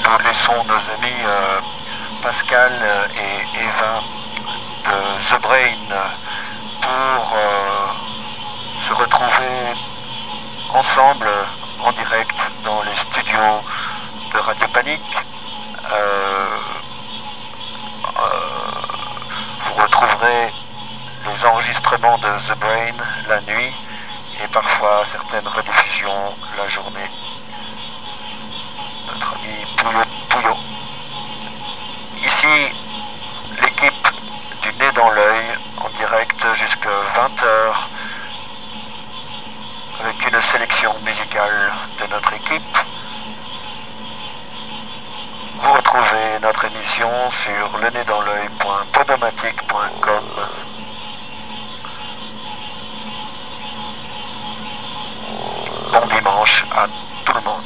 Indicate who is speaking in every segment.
Speaker 1: nous laissons nos amis Pascal et Eva de The Brain pour se retrouver ensemble en direct dans les studios de Radio Panique. Vous retrouverez les enregistrements de The Brain la nuit et parfois certaines rediffusions la journée. Notre ami Pouillot. Ici, l'équipe du Nez dans l'œil en direct jusqu'à 20h avec une sélection musicale de notre équipe. Vous retrouvez notre émission sur lenezdansl'oeil.podomatic.com. Bon dimanche à tout le monde.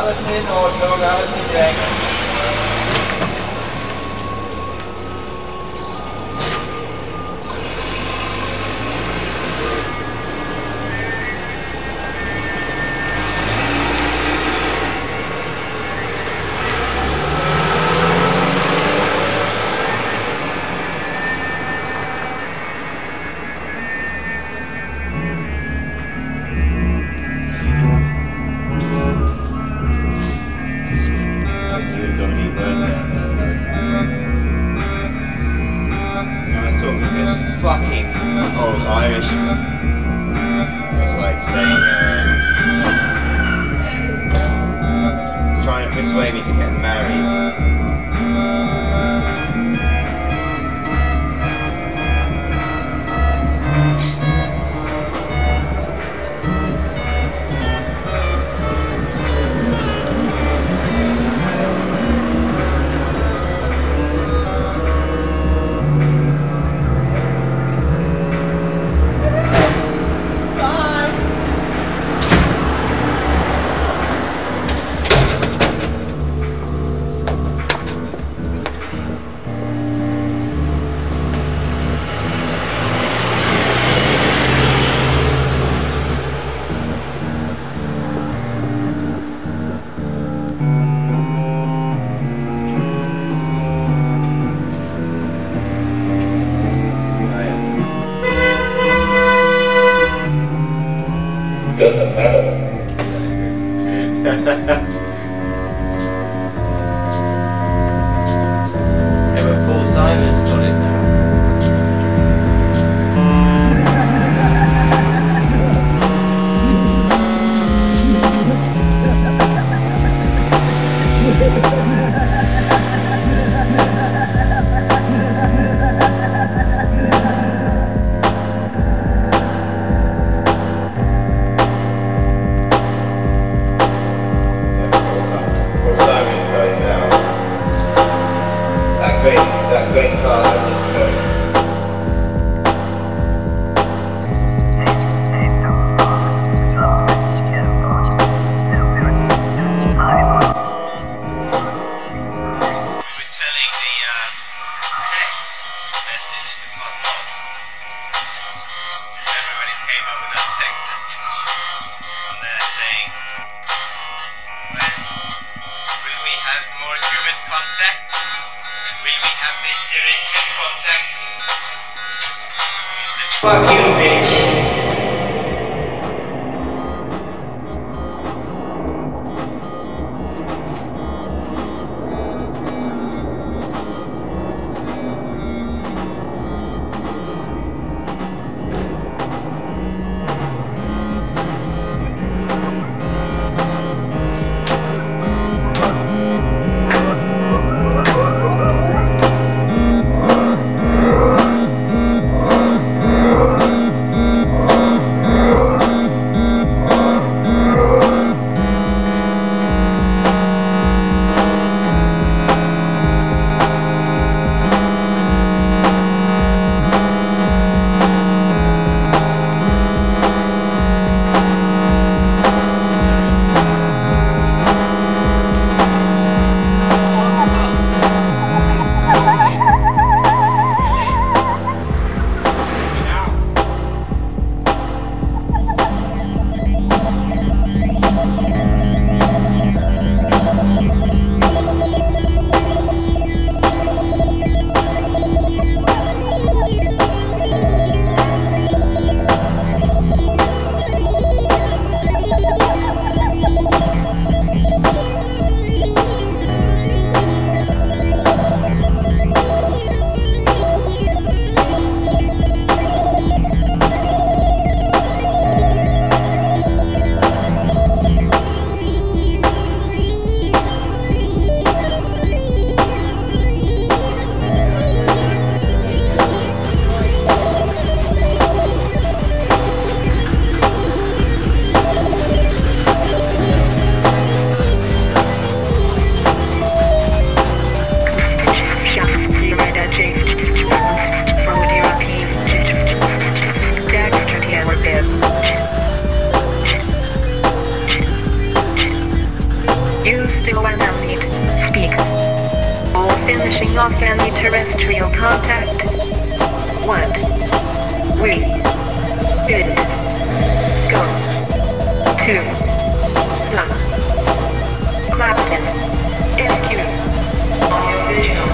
Speaker 2: Allison or John Allison Rex.
Speaker 3: Fucking old Irishman. It's like saying, trying to persuade me to get married.
Speaker 4: Doesn't matter.
Speaker 3: Yeah, but Paul Simon's got it now. That great car I just drove. Contact. Will we have terrestrial contact? Fuck you, bitch.
Speaker 4: extraterrestrial contact. What? We did go to the Clapton SQ audiovisual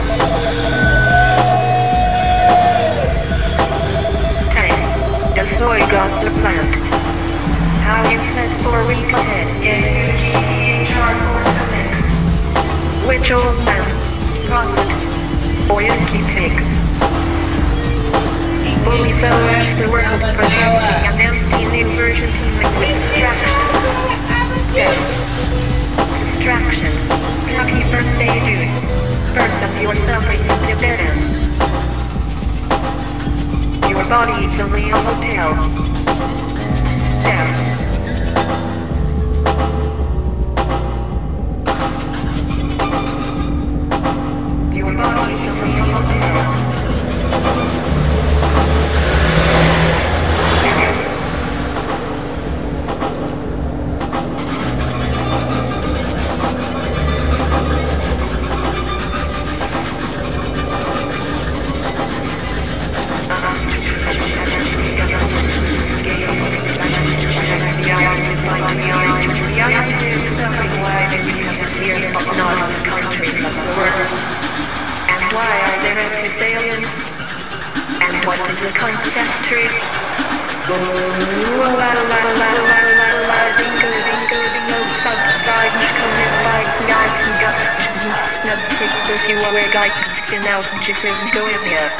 Speaker 4: tank. Destroy got the plant. How you said for a week ahead. GTHR 46. Which old man? Prophet. Or Yankee pig? Fully so as the world presenting an empty new version teeming with distraction. Death. Distraction. Happy birthday, dude. Burn them yourself into dead end. Your body's only a hotel. Death. Your body's only a hotel. You are a guy now just go in here.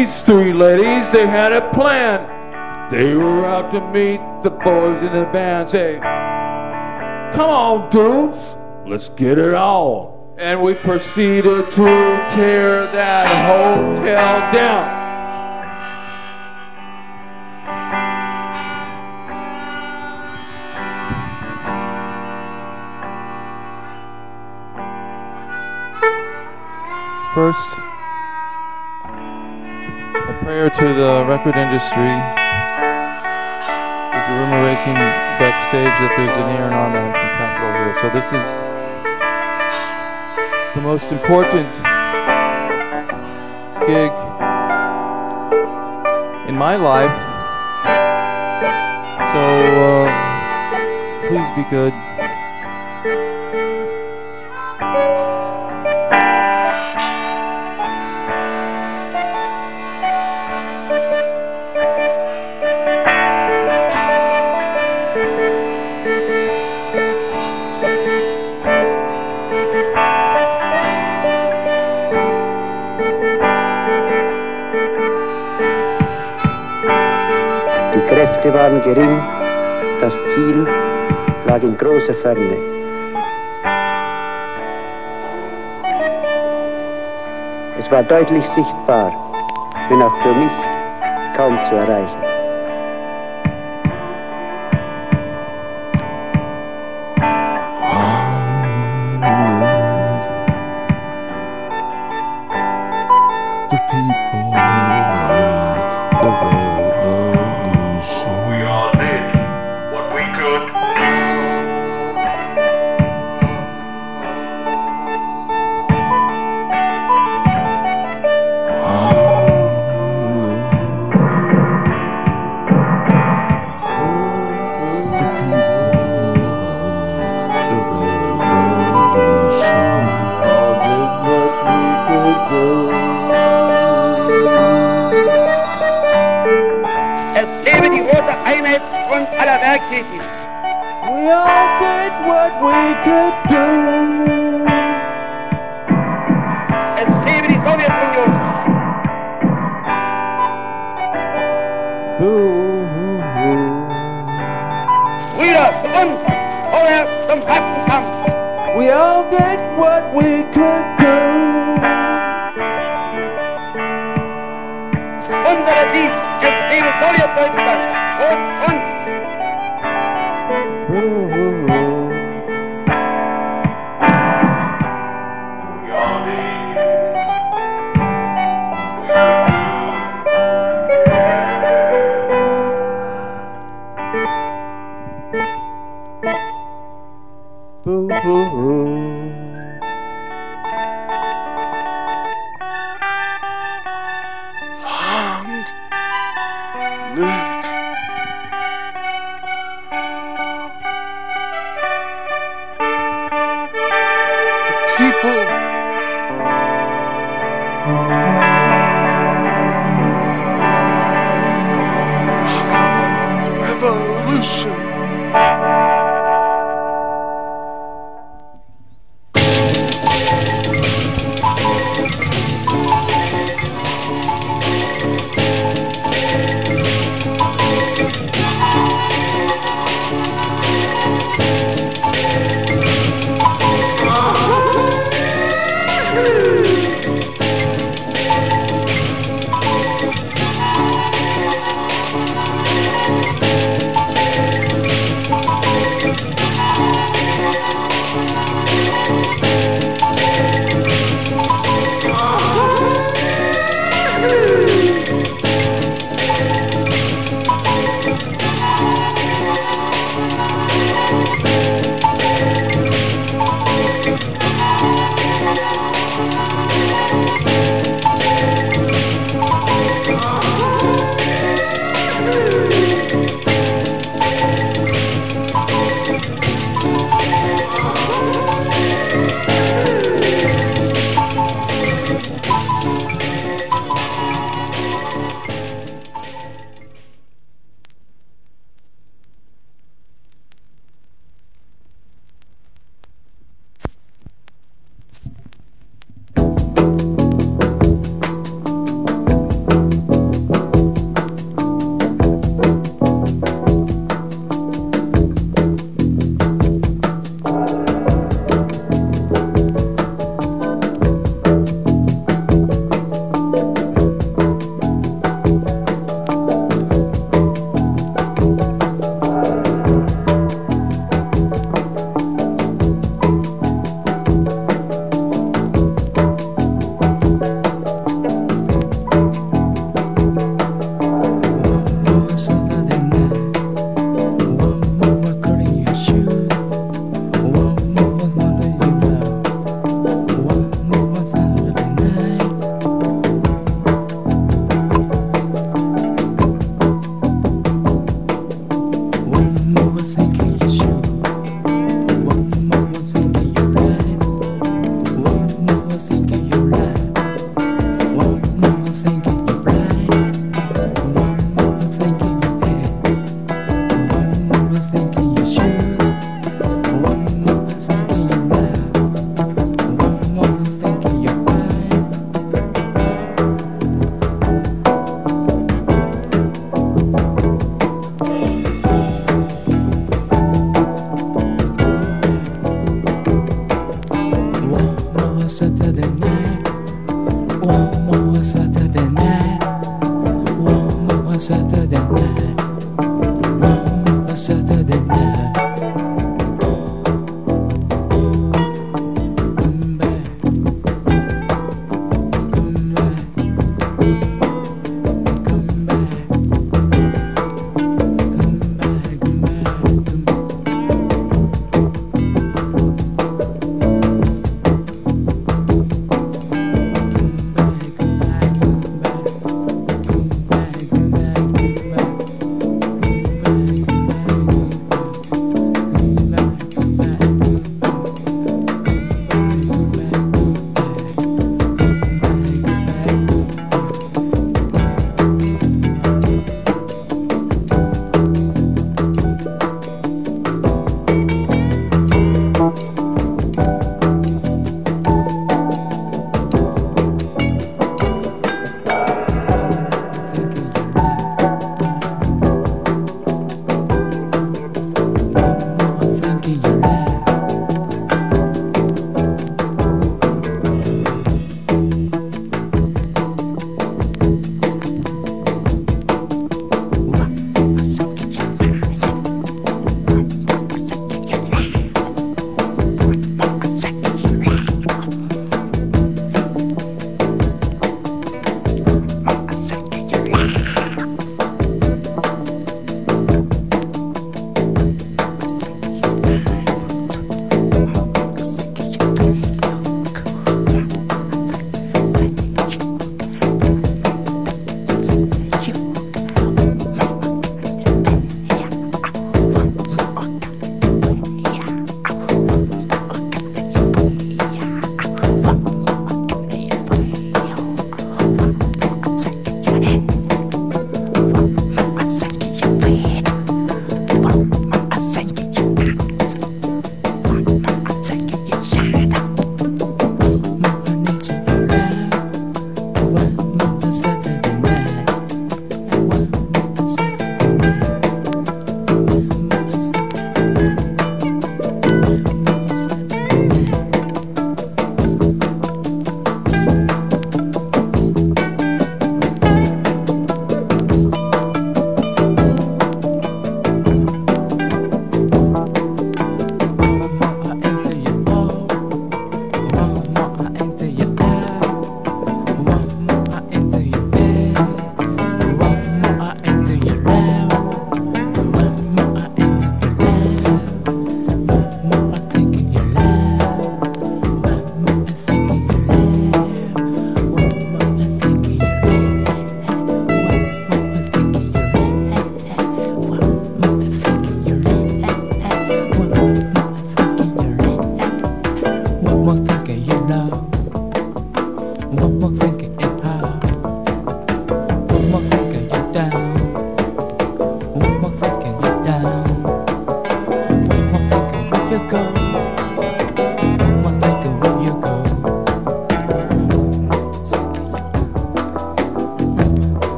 Speaker 5: these three ladies, they had a plan. They were out to meet the boys in the band. Say, come on, dudes, let's get it on. And we proceeded to tear that hotel down.
Speaker 6: First, a prayer to the record industry. There's a rumor racing backstage that there's an A&R man from Capitol here. So this is the most important gig in my life. So please be good.
Speaker 7: Die Kräfte waren gering, das Ziel lag in großer Ferne. Es war deutlich sichtbar, wenn auch für mich kaum zu erreichen.
Speaker 6: The people of the revolution.
Speaker 8: We all did what we could.
Speaker 5: We all did what we could do.
Speaker 2: Es lebe die Sowjetunion! Brüder, zu uns! Vorher zum Kampf!
Speaker 5: We all did what we could do.
Speaker 2: Unsere Sieg, es lebe Sowjetdeutschland! Und!
Speaker 9: Saturday night. One more Saturday night. One more Saturday night. One more Saturday night.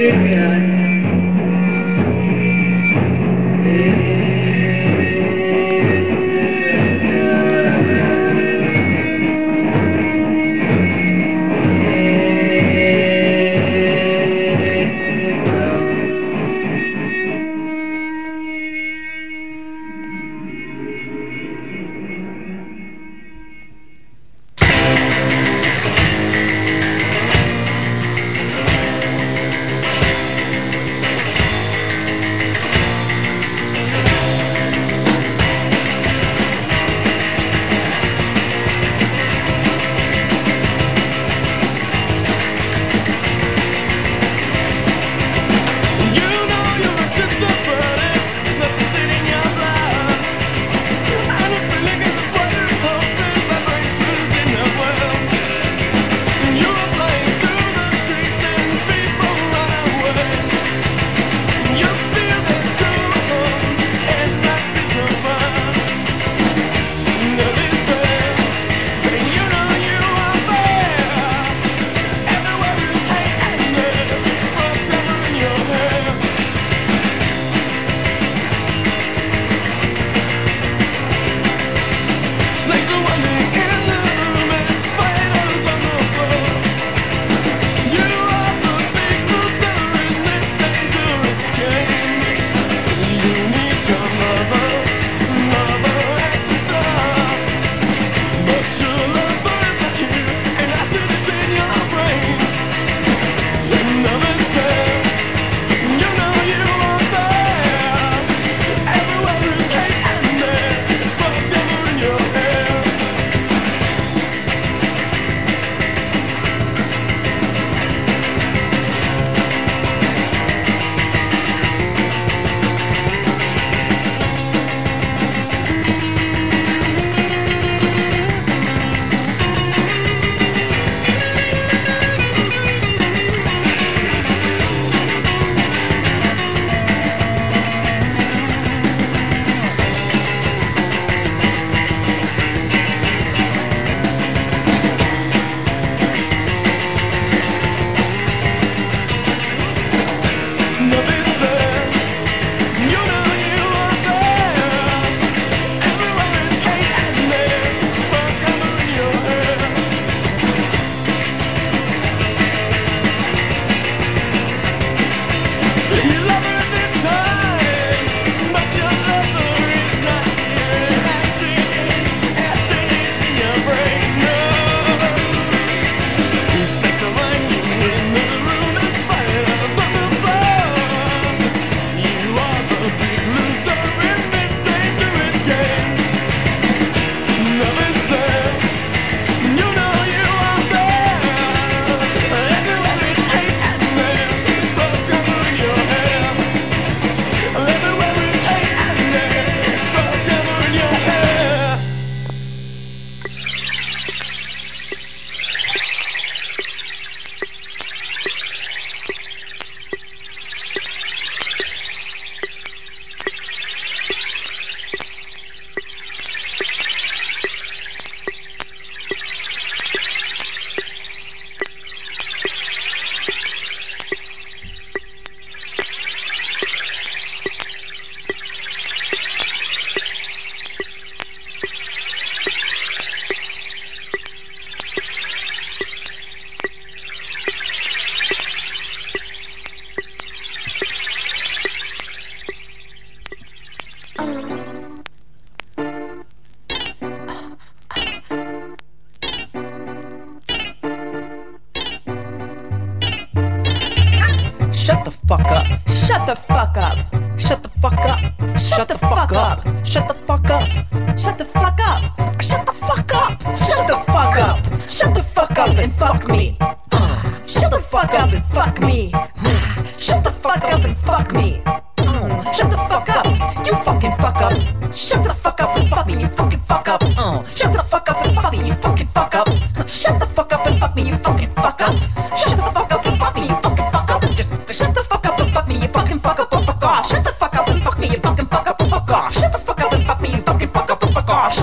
Speaker 10: Shut the fuck up. Shut the fuck up. Shut the fuck up. Shut the fuck up. Shut the fuck up. Shut the fuck up. Shut the fuck up. Shut the fuck up. Shut the fuck up and fuck me. Shut the fuck up and fuck me. Shut the fuck up and fuck me. Shut the fuck up. You fucking fuck up. Shut the fuck up and fuck me. You fucking fuck up. Shut the fuck up and fuck me. You fucking fuck up. Shut the fuck up and fuck me. You fucking fuck up. Shut the fuck up and fuck me. You fucking fuck up. Just shut the fuck up and fuck me. You fucking fuck up and fuck off. Shut the fuck up and fuck me. You fucking fuck up and fuck off. Shut the fuck up and fuck me. You fucking fuck up and fuck off.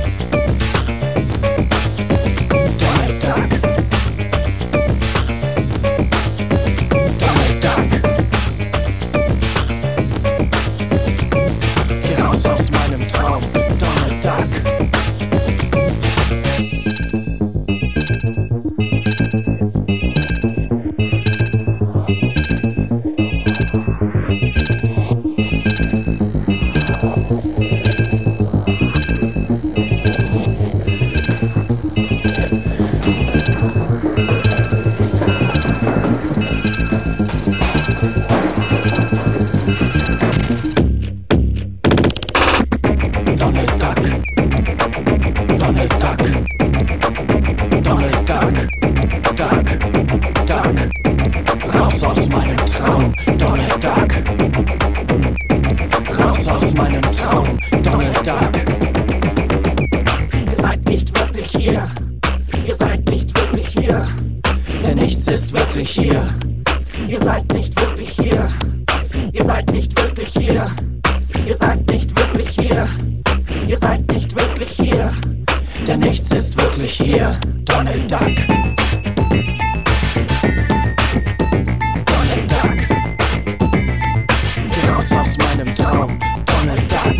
Speaker 11: Donald Duck, Donald Duck, Duck, Duck, raus aus meinem Traum, Donald Duck, raus aus meinem Traum, Donald Duck. Ihr seid nicht wirklich hier, ihr seid nicht wirklich hier, denn nichts ist wirklich hier. Ihr seid nicht wirklich hier, ihr seid nicht wirklich hier, ihr seid nicht wirklich hier, ihr seid nicht wirklich hier, denn nichts ist wirklich hier, Donald Duck. Donald Duck, geh raus aus meinem Traum, Donald Duck.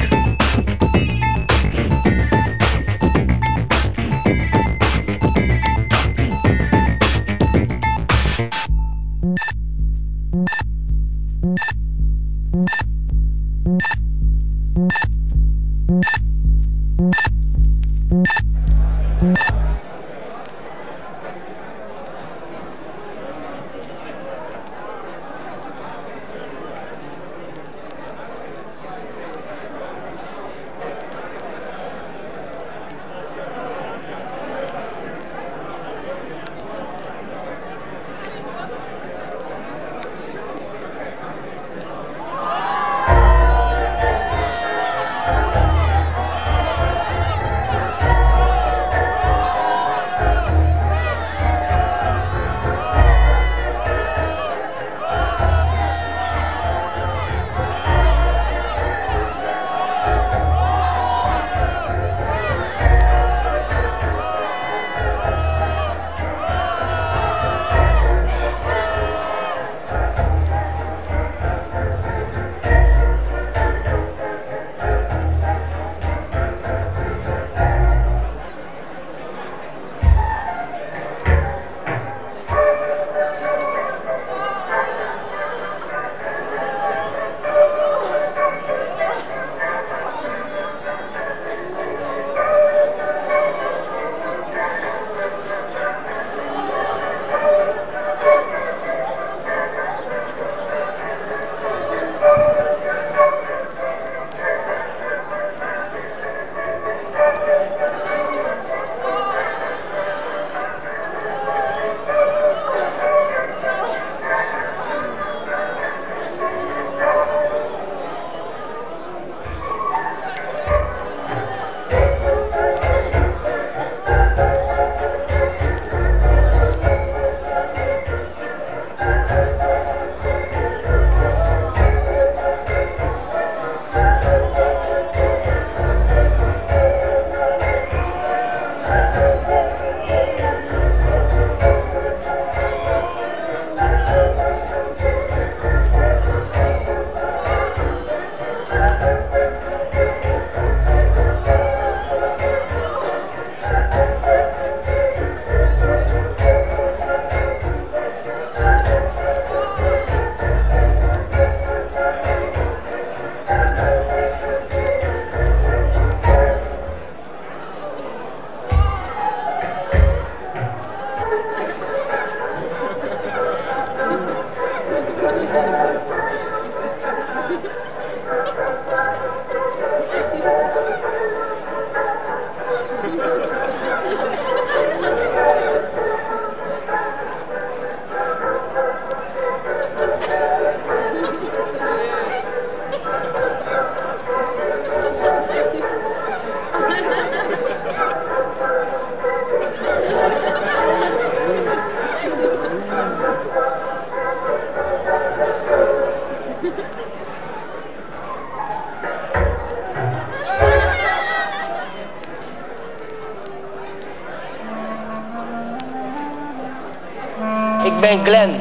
Speaker 12: Ik ben Glenn.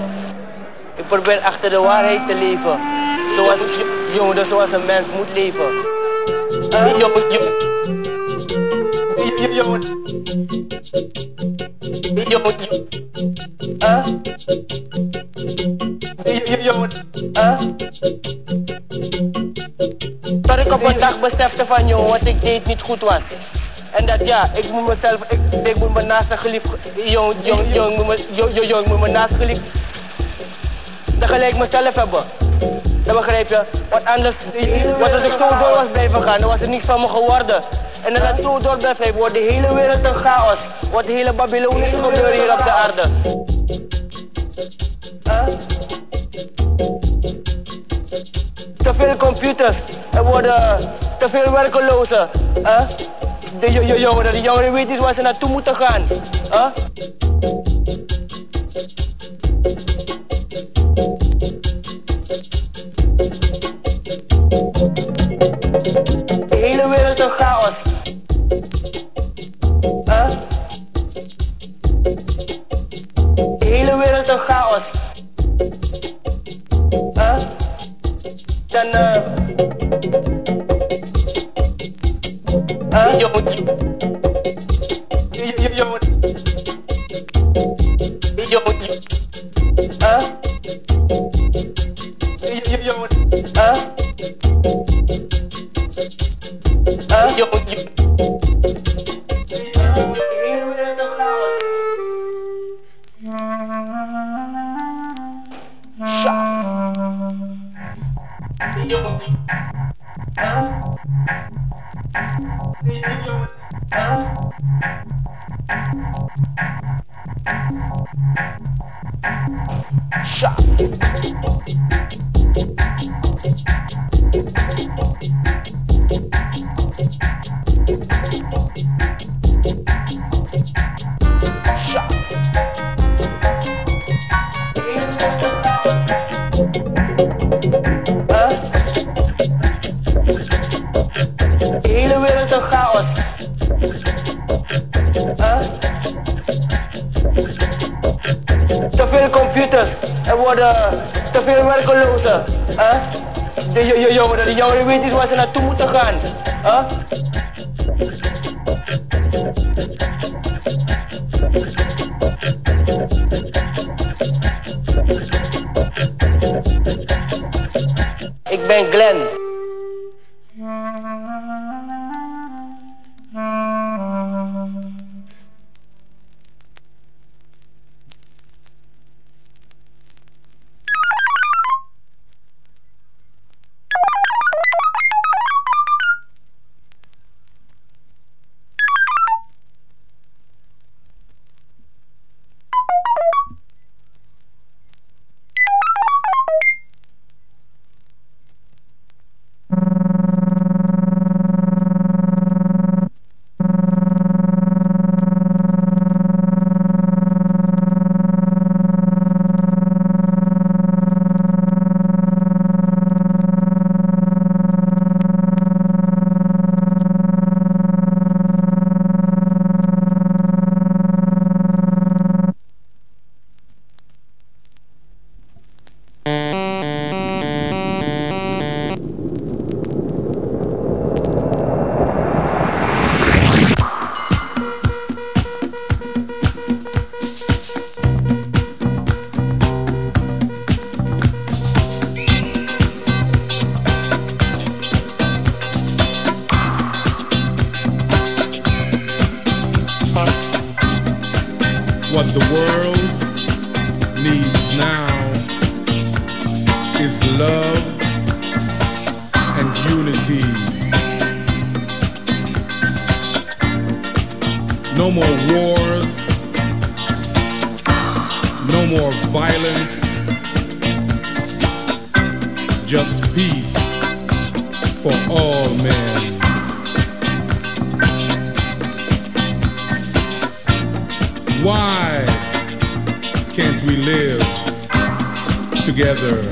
Speaker 12: Ik probeer achter de waarheid te leven. Zoals zoals een mens moet leven. Tot ik op een dag besefte van joh, wat ik deed niet goed was. En dat ja, ik moet mezelf, ik moet me naast een geliefd, ik moet me naast geliefd, dan gelijk mezelf hebben. Dan begrijp je, wat anders, wat als ik zo door was blijven gaan, dan was het niets van me geworden. En als dat zo door blijft gaan, wordt de hele wereld een chaos. Wordt de hele Babylonische gebeuren hier op de aarde. Te veel computers. Er worden te veel werkelozen. De jongeren weten niet waar ze naartoe moeten gaan. De hele wereld is een chaos. De hele wereld is een chaos. Dan te veel werkelozen. De jongeren weten niet waar ze naartoe moeten gaan. Ik ben Glenn.
Speaker 13: What the world needs now is love and unity. No more wars, no more violence, just peace for all men. Why can't we live together?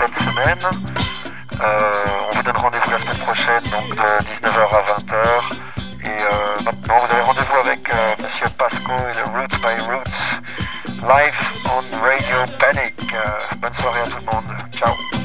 Speaker 1: cette semaine. On vous donne rendez-vous la semaine prochaine, donc de 19h à 20h. Et maintenant, vous avez rendez-vous avec Monsieur Pasco et le Roots by Roots, live on Radio Panic. Bonne soirée à tout le monde. Ciao.